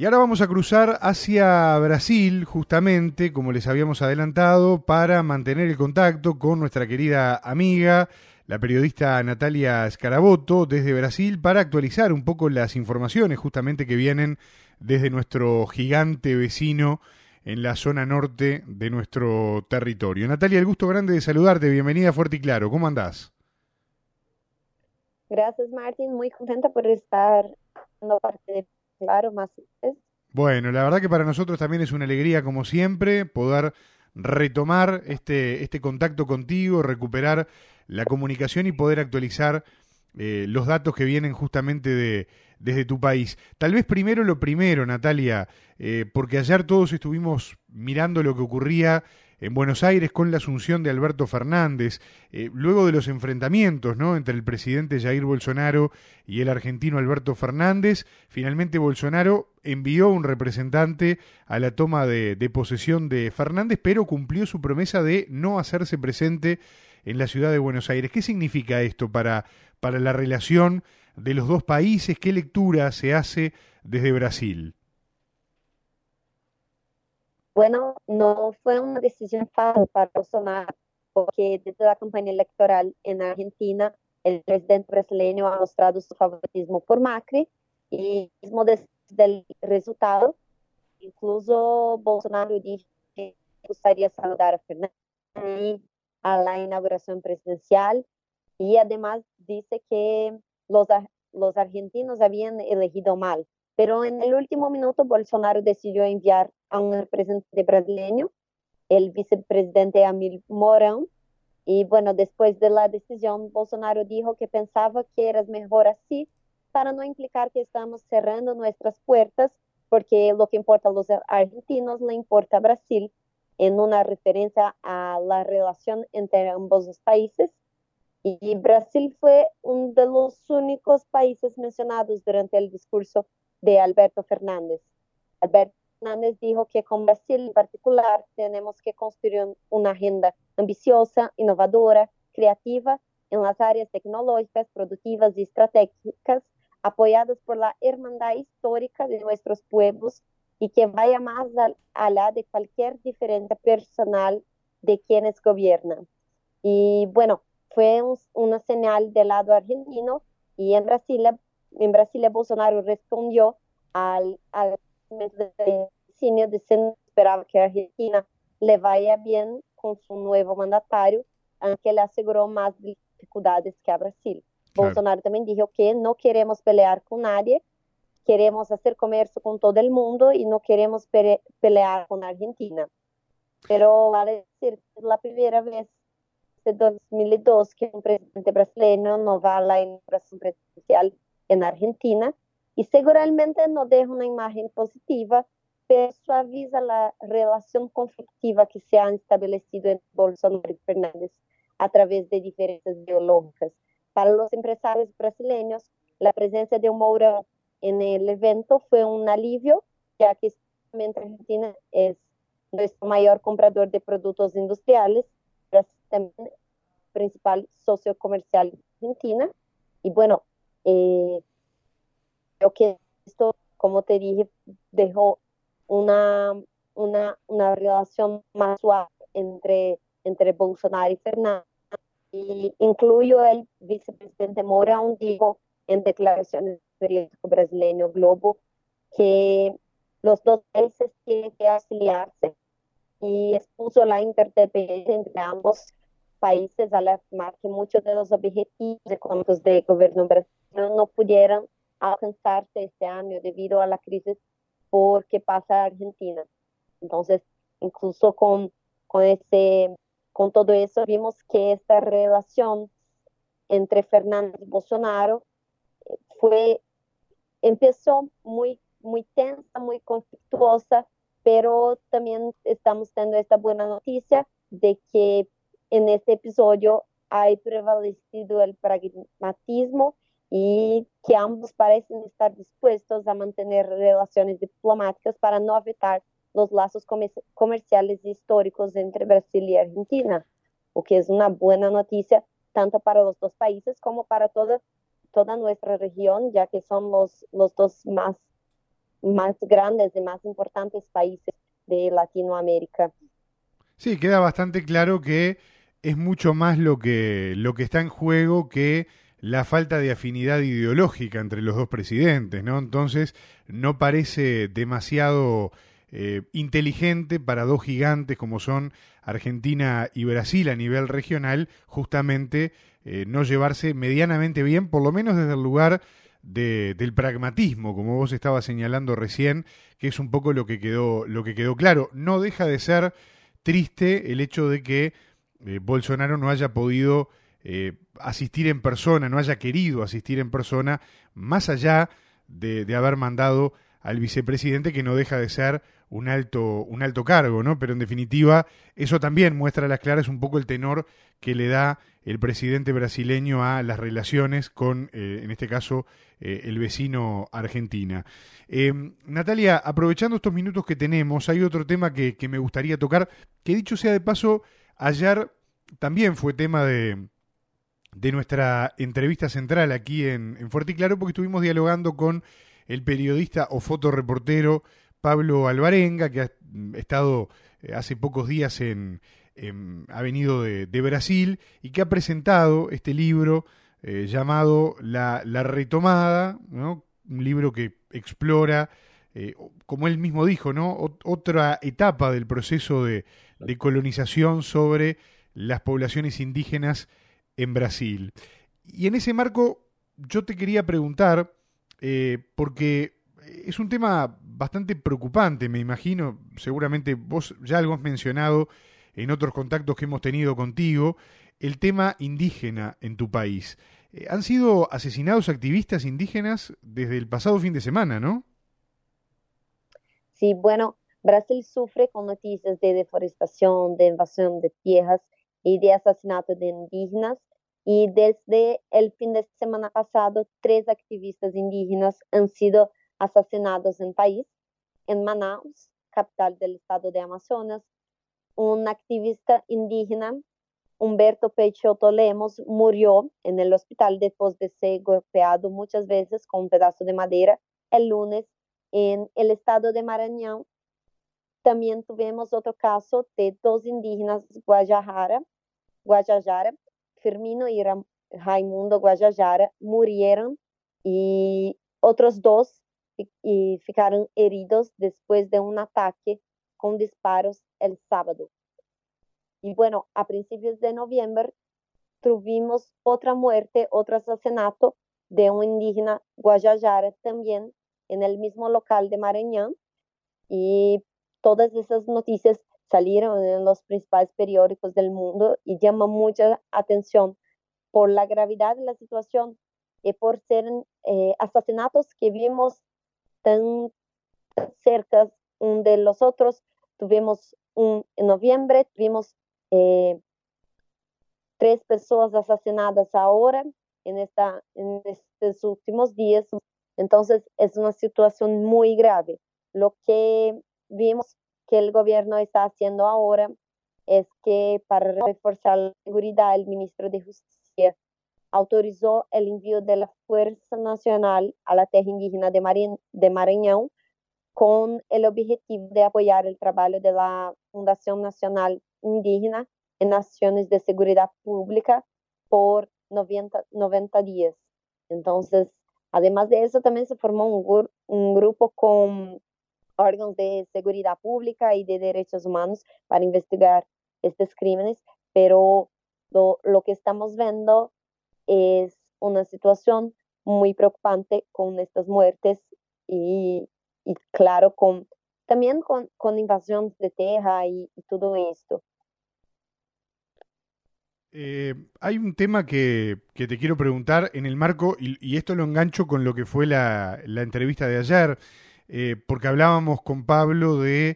Y ahora vamos a cruzar hacia Brasil, justamente, como les habíamos adelantado, para mantener el contacto con nuestra querida amiga, la periodista Natalia Scaraboto, desde Brasil, para actualizar un poco las informaciones justamente que vienen desde nuestro gigante vecino en la zona norte de nuestro territorio. Natalia, el gusto grande de saludarte, bienvenida a Fuerte y Claro, ¿cómo andás? Gracias, Martín. Muy contenta por estar siendo parte de Claro más veces. Bueno, la verdad que para nosotros también es una alegría, como siempre, poder retomar este contacto contigo, recuperar la comunicación y poder actualizar los datos que vienen justamente desde tu país. Tal vez primero lo primero, Natalia, porque ayer todos estuvimos mirando lo que ocurría en Buenos Aires con la asunción de Alberto Fernández, luego de los enfrentamientos, ¿no?, entre el presidente Jair Bolsonaro y el argentino Alberto Fernández. Finalmente Bolsonaro envió un representante a la toma de posesión de Fernández, pero cumplió su promesa de no hacerse presente en la ciudad de Buenos Aires. ¿Qué significa esto para la relación de los dos países? ¿Qué lectura se hace desde Brasil? Bueno, no fue una decisión fácil para Bolsonaro, porque desde la campaña electoral en Argentina, el presidente brasileño ha mostrado su favoritismo por Macri y mismo desde el resultado, incluso Bolsonaro dijo que gustaría saludar a Fernando a la inauguración presidencial y además dice que los argentinos habían elegido mal. Pero en el último minuto Bolsonaro decidió enviar a un representante brasileño, el vicepresidente Amil Mourão, y bueno, después de la decisión, Bolsonaro dijo que pensaba que era mejor así para no implicar que estamos cerrando nuestras puertas, porque lo que importa a los argentinos le importa a Brasil, en una referencia a la relación entre ambos los países. Y Brasil fue uno de los únicos países mencionados durante el discurso de Alberto Fernández. Alberto Fernández dijo que con Brasil en particular tenemos que construir una agenda ambiciosa, innovadora, creativa en las áreas tecnológicas, productivas y estratégicas, apoyadas por la hermandad histórica de nuestros pueblos y que vaya más allá de cualquier diferencia personal de quienes gobiernan. Y bueno, fue una señal del lado argentino y en Brasilia Bolsonaro respondió al cine diciendo que esperaba que Argentina le vaya bien con su nuevo mandatario, aunque le aseguró más dificultades que a Brasil. Claro. Bolsonaro también dijo que no queremos pelear con nadie, queremos hacer comercio con todo el mundo y no queremos pelear con Argentina. Pero vale decir que es la primera vez de 2002 que un presidente brasileño no va a la inauguración presidencial en Argentina y seguramente no deja una imagen positiva, pero suaviza la relación conflictiva que se ha establecido entre Bolsonaro y Fernández a través de diferencias ideológicas. Para los empresarios brasileños, la presencia de Moura en el evento fue un alivio, ya que Argentina es nuestro mayor comprador de productos industriales, también principal socio comercial de Argentina. Y bueno, creo que esto, como te dije, dejó una, una relación más suave entre Bolsonaro y Fernández. Y incluyo el vicepresidente Mourão dijo en declaraciones del periódico brasileño Globo que los dos países tienen que afiliarse y expuso la interdependencia entre ambos países al afirmar que muchos de los objetivos económicos del gobierno brasileño no pudieran alcanzarse este año debido a la crisis por que pasa Argentina. Entonces, incluso con, ese, con todo eso, vimos que esta relación entre Fernández y Bolsonaro fue empezó muy tensa, muy conflictuosa, pero también estamos teniendo esta buena noticia de que en este episodio ha prevalecido el pragmatismo y que ambos parecen estar dispuestos a mantener relaciones diplomáticas para no afectar los lazos comerciales y históricos entre Brasil y Argentina, o que es una buena noticia tanto para los dos países como para toda nuestra región, ya que son los dos más más grandes y más importantes países de Latinoamérica. Sí, queda bastante claro que es mucho más lo que está en juego que la falta de afinidad ideológica entre los dos presidentes, ¿no? Entonces, no parece demasiado inteligente para dos gigantes como son Argentina y Brasil a nivel regional, justamente no llevarse medianamente bien, por lo menos desde el lugar del pragmatismo, como vos estabas señalando recién, que es un poco lo que quedó claro. No deja de ser triste el hecho de que Bolsonaro no haya podido asistir en persona, no haya querido asistir en persona, más allá de haber mandado al vicepresidente, que no deja de ser un alto cargo, ¿no? Pero en definitiva, eso también muestra a las claras un poco el tenor que le da el presidente brasileño a las relaciones con, en este caso, el vecino Argentina. Natalia, aprovechando estos minutos que tenemos, hay otro tema que me gustaría tocar, que dicho sea de paso, ayer también fue tema de nuestra entrevista central aquí en Fuerte y Claro, porque estuvimos dialogando con el periodista o fotoreportero Pablo Alvarenga, que ha estado hace pocos días ha venido de Brasil y que ha presentado este libro llamado La Retomada, ¿no? Un libro que explora, como él mismo dijo, ¿no? Otra etapa del proceso de colonización sobre las poblaciones indígenas en Brasil. Y en ese marco yo te quería preguntar, porque es un tema bastante preocupante, me imagino, seguramente vos ya algo has mencionado en otros contactos que hemos tenido contigo, el tema indígena en tu país. Han sido asesinados activistas indígenas desde el pasado fin de semana, ¿no? Sí, bueno, Brasil sufre con noticias de deforestación, de invasión de tierras y de asesinato de indígenas. Y desde el fin de semana pasado, 3 activistas indígenas han sido asesinados en el país. En Manaus, capital del estado de Amazonas, un activista indígena, Humberto Peixoto Lemos, murió en el hospital después de ser golpeado muchas veces con un pedazo de madera el lunes. En el estado de Maranhão también tuvimos otro caso de 2 indígenas Guajajara, Firmino y Raimundo Guajajara, murieron y otros 2 y ficaron heridos después de un ataque con disparos el sábado. Y bueno, a principios de noviembre tuvimos otra muerte, otro asesinato de un indígena Guajajara también en el mismo local de Maranhão, y todas esas noticias salieron en los principales periódicos del mundo y llaman mucha atención por la gravedad de la situación y por ser asesinatos que vimos tan cerca un de los otros. Tuvimos en noviembre, tuvimos 3 personas asesinadas ahora en estos últimos días. Entonces es una situación muy grave. Lo que vimos que el gobierno está haciendo ahora es que para reforzar la seguridad, el ministro de Justicia autorizó el envío de la Fuerza Nacional a la tierra indígena de Maranhão con el objetivo de apoyar el trabajo de la Fundación Nacional Indígena en acciones de seguridad pública por 90 días. Entonces, además de eso, también se formó un grupo con órganos de seguridad pública y de derechos humanos para investigar estos crímenes, pero lo que estamos viendo es una situación muy preocupante con estas muertes y claro, también con invasión de tierra y todo esto. Hay un tema que te quiero preguntar en el marco, y esto lo engancho con lo que fue la entrevista de ayer, porque hablábamos con Pablo de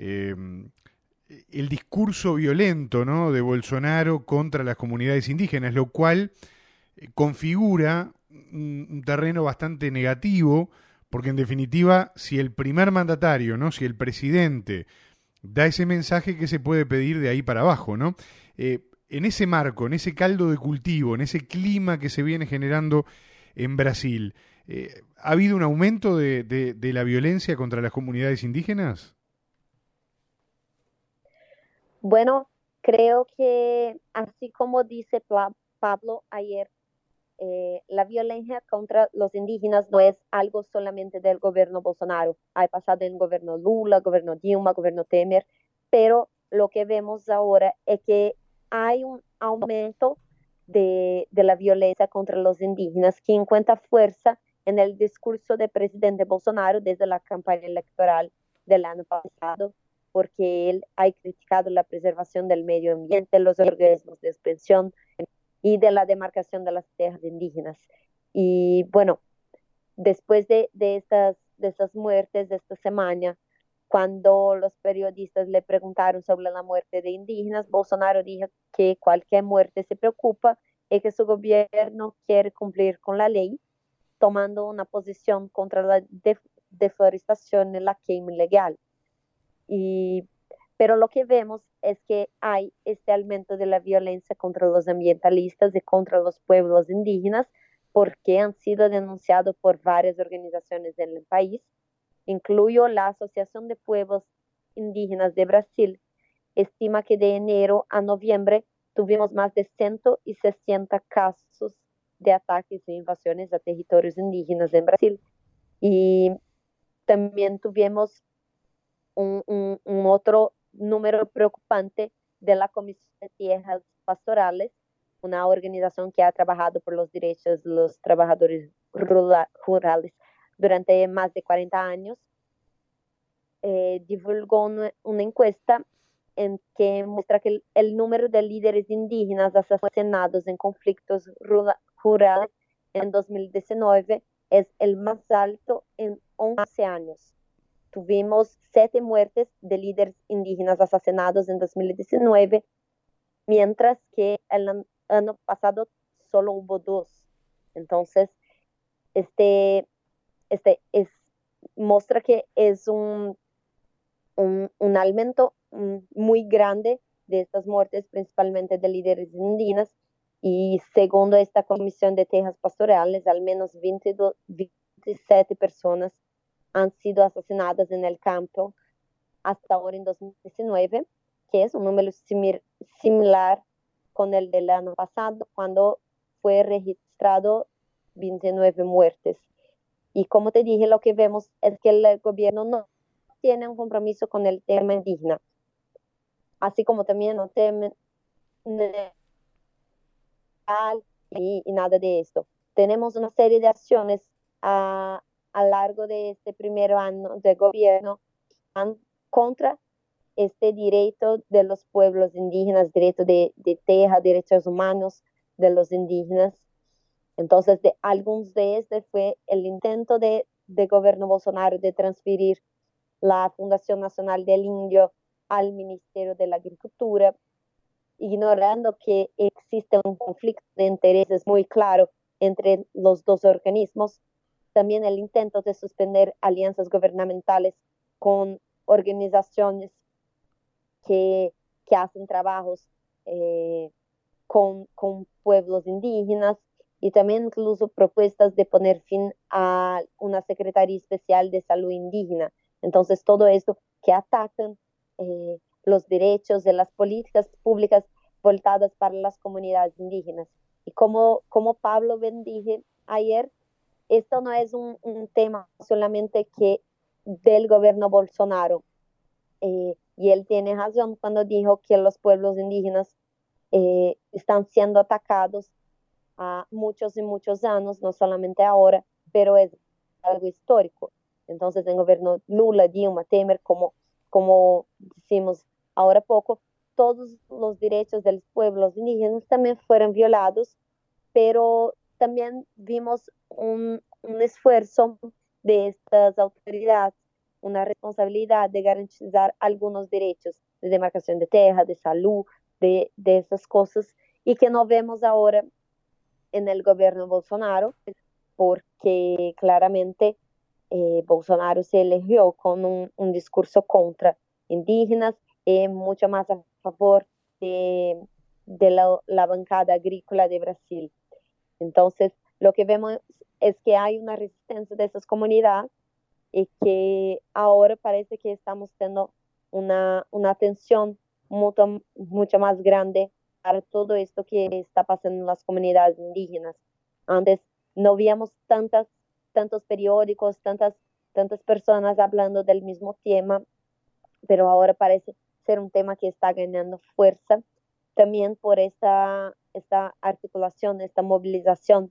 el discurso violento, ¿no?, de Bolsonaro contra las comunidades indígenas, lo cual configura un terreno bastante negativo, porque en definitiva, si el primer mandatario, ¿no?, si el presidente da ese mensaje, ¿qué se puede pedir de ahí para abajo, ¿no? En ese marco, en ese caldo de cultivo, en ese clima que se viene generando en Brasil, ¿Ha habido un aumento de la violencia contra las comunidades indígenas? Bueno, creo que así como dice Pablo ayer, la violencia contra los indígenas no es algo solamente del gobierno Bolsonaro. Ha pasado en el gobierno Lula, gobierno Dilma, gobierno Temer, pero lo que vemos ahora es que hay un aumento de la violencia contra los indígenas que encuentra fuerza en el discurso del presidente Bolsonaro desde la campaña electoral del año pasado, porque él ha criticado la preservación del medio ambiente, los organismos de expresión y de la demarcación de las tierras indígenas. Y bueno, después de estas muertes de esta semana, cuando los periodistas le preguntaron sobre la muerte de indígenas, Bolsonaro dijo que cualquier muerte se preocupa y que su gobierno quiere cumplir con la ley, tomando una posición contra la deforestación y la quema ilegal. Y, pero lo que vemos es que hay este aumento de la violencia contra los ambientalistas y contra los pueblos indígenas, porque han sido denunciados por varias organizaciones en el país, incluyo la Asociación de Pueblos Indígenas de Brasil, estima que de enero a noviembre tuvimos más de 160 casos de ataques e invasiones a territorios indígenas en Brasil. Y también tuvimos un otro número preocupante de la Comisión de Tierras Pastorales, una organización que ha trabajado por los derechos de los trabajadores rurales durante más de 40 años, divulgó una encuesta en que muestra que el número de líderes indígenas asesinados en conflictos rurales en 2019 es el más alto en 11 años. Tuvimos 7 muertes de líderes indígenas asesinados en 2019, mientras que el año pasado solo hubo 2. Entonces, este muestra que es un aumento muy grande de estas muertes, principalmente de líderes indígenas, y según esta Comisión de Tierras Pastorales, al menos 27 personas han sido asesinadas en el campo hasta ahora en 2019, que es un número similar con el del año pasado, cuando fue registrado 29 muertes. Y como te dije, lo que vemos es que el gobierno no tiene un compromiso con el tema indígena, así como también no tiene y nada de esto. Tenemos una serie de acciones a largo de este primer año de gobierno contra este derecho de los pueblos indígenas, derecho de tierra, derechos humanos de los indígenas. Entonces, algunos de estos fue el intento de gobierno Bolsonaro de transferir la Fundación Nacional del Indio al Ministerio de la Agricultura, ignorando que existe un conflicto de intereses muy claro entre los dos organismos. También el intento de suspender alianzas gubernamentales con organizaciones que hacen trabajos con pueblos indígenas, y también incluso propuestas de poner fin a una Secretaría Especial de Salud Indígena. Entonces, todo esto que atacan los derechos de las políticas públicas voltadas para las comunidades indígenas. Y como Pablo bendije ayer, esto no es un tema solamente que del gobierno Bolsonaro. Y él tiene razón cuando dijo que los pueblos indígenas están siendo atacados a muchos y muchos años, no solamente ahora, pero es algo histórico. Entonces, en el gobierno Lula, Dilma, Temer, como decimos ahora poco, todos los derechos de los pueblos indígenas también fueron violados, pero también vimos un esfuerzo de estas autoridades, una responsabilidad de garantizar algunos derechos de demarcación de tierra, de salud, de esas cosas, y que no vemos ahora en el gobierno Bolsonaro, porque claramente Bolsonaro se eligió con un discurso contra indígenas y mucho más a favor de la bancada agrícola de Brasil. Entonces, lo que vemos es que hay una resistencia de esas comunidades y que ahora parece que estamos teniendo una atención mucho más grande para todo esto que está pasando en las comunidades indígenas. Antes no veíamos tantos periódicos, tantas personas hablando del mismo tema, pero ahora parece ser un tema que está ganando fuerza también por esta articulación, esta movilización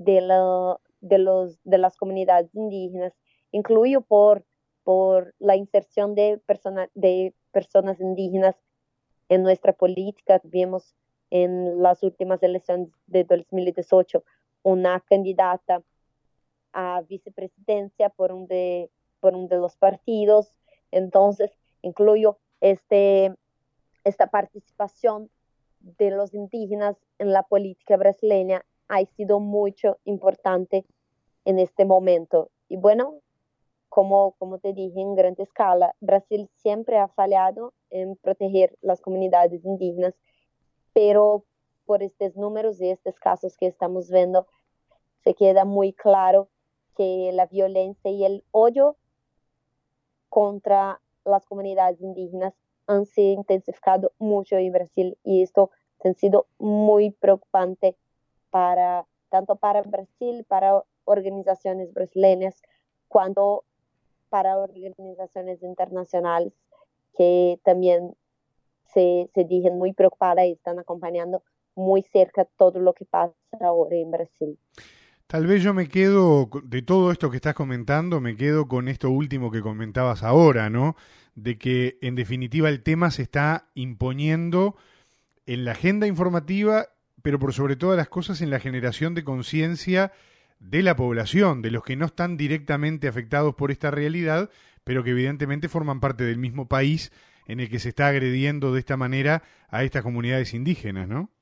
de las comunidades indígenas, incluido por la inserción de personas indígenas en nuestra política. Vimos en las últimas elecciones de 2018 una candidata a vicepresidencia por uno de los partidos. Entonces, incluyo esta participación de los indígenas en la política brasileña ha sido mucho importante en este momento. Y bueno, como te dije, en gran escala, Brasil siempre ha fallado en proteger las comunidades indígenas, pero por estos números y estos casos que estamos viendo, se queda muy claro que la violencia y el odio contra las comunidades indígenas han sido intensificado mucho en Brasil, y esto ha sido muy preocupante tanto para Brasil, para organizaciones brasileñas, cuanto para organizaciones internacionales que también se dicen muy preocupadas y están acompañando muy cerca todo lo que pasa ahora en Brasil. Tal vez yo me quedo, de todo esto que estás comentando, me quedo con esto último que comentabas ahora, ¿no? De que en definitiva el tema se está imponiendo en la agenda informativa, pero por sobre todas las cosas en la generación de conciencia de la población, de los que no están directamente afectados por esta realidad, pero que evidentemente forman parte del mismo país en el que se está agrediendo de esta manera a estas comunidades indígenas, ¿no?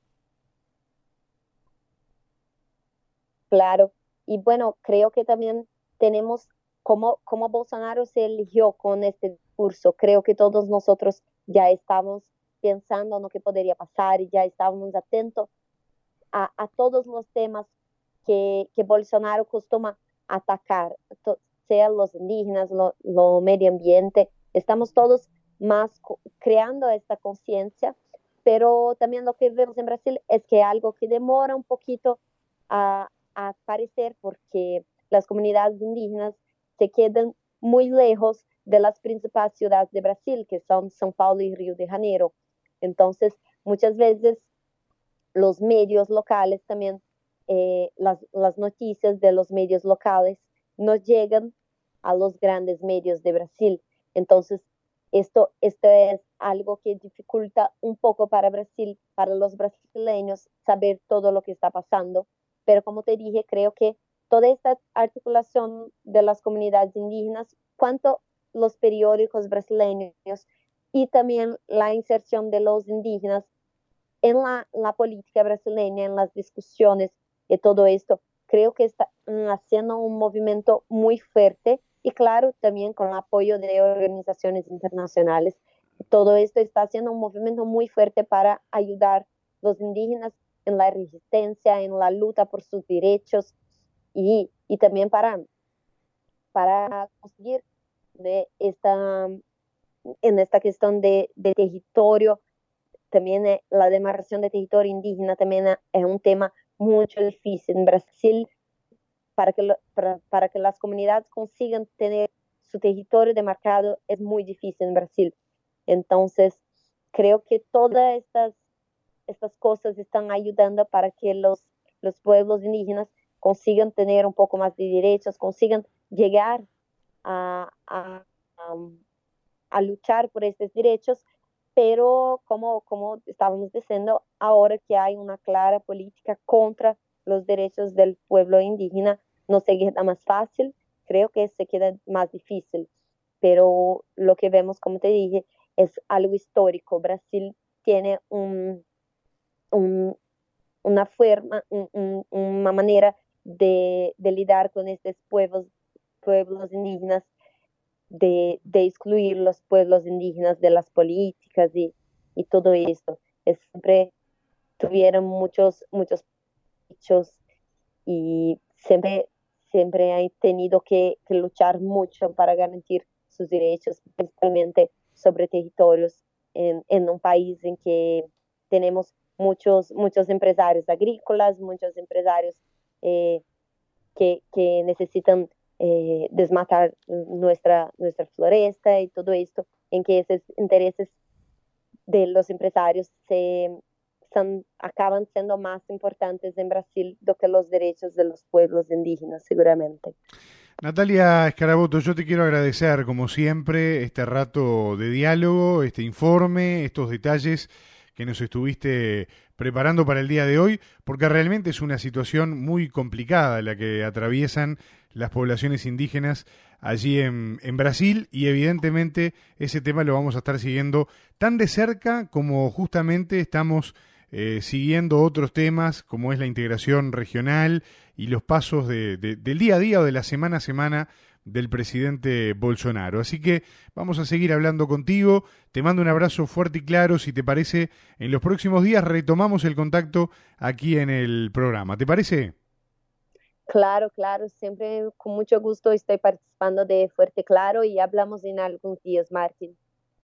Claro, y bueno, creo que también tenemos, como Bolsonaro se eligió con este discurso, creo que todos nosotros ya estamos pensando en lo que podría pasar y ya estábamos atentos a todos los temas que Bolsonaro costuma atacar, sea los indígenas, lo medio ambiente. Estamos todos más creando esta conciencia, pero también lo que vemos en Brasil es que algo que demora un poquito a aparecer porque las comunidades indígenas se quedan muy lejos de las principales ciudades de Brasil, que son São Paulo y Río de Janeiro. Entonces, muchas veces los medios locales también, las noticias de los medios locales no llegan a los grandes medios de Brasil. Entonces, esto es algo que dificulta un poco para Brasil, para los brasileños, saber todo lo que está pasando. Pero como te dije, creo que toda esta articulación de las comunidades indígenas, cuanto los periódicos brasileños y también la inserción de los indígenas en la política brasileña, en las discusiones de todo esto, creo que está haciendo un movimiento muy fuerte, y claro, también con el apoyo de organizaciones internacionales. Todo esto está haciendo un movimiento muy fuerte para ayudar a los indígenas en la resistencia, en la lucha por sus derechos, y también para conseguir de en esta cuestión de territorio. También la demarcación de territorio indígena también es un tema mucho difícil en Brasil, para que las comunidades consigan tener su territorio demarcado es muy difícil en Brasil. Entonces, creo que todas estas cosas están ayudando para que los pueblos indígenas consigan tener un poco más de derechos, consigan llegar a, a luchar por estos derechos, pero como estábamos diciendo, ahora que hay una clara política contra los derechos del pueblo indígena, no se queda más fácil, creo que se queda más difícil. Pero lo que vemos, como te dije, es algo histórico. Brasil tiene un, una manera de lidiar con estos pueblos indígenas, de excluir los pueblos indígenas de las políticas y todo esto. Siempre tuvieron muchos hechos y siempre han tenido que luchar mucho para garantir sus derechos, principalmente sobre territorios en un país en que tenemos muchos empresarios agrícolas, muchos empresarios eh, que necesitan desmatar nuestra floresta y todo esto, en que esos intereses de los empresarios acaban siendo más importantes en Brasil do que los derechos de los pueblos indígenas, seguramente. Natalia Escaraboto, yo te quiero agradecer, como siempre, este rato de diálogo, este informe, estos detalles que nos estuviste preparando para el día de hoy, porque realmente es una situación muy complicada la que atraviesan las poblaciones indígenas allí en Brasil, y evidentemente ese tema lo vamos a estar siguiendo tan de cerca como justamente estamos siguiendo otros temas como es la integración regional y los pasos del día a día o de la semana a semana del presidente Bolsonaro. Así que vamos a seguir hablando contigo. Te mando un abrazo fuerte y claro. Si te parece, en los próximos días retomamos el contacto aquí en el programa. ¿Te parece? Claro, claro, siempre con mucho gusto estoy participando de Fuerte Claro y hablamos en algunos días, Martín.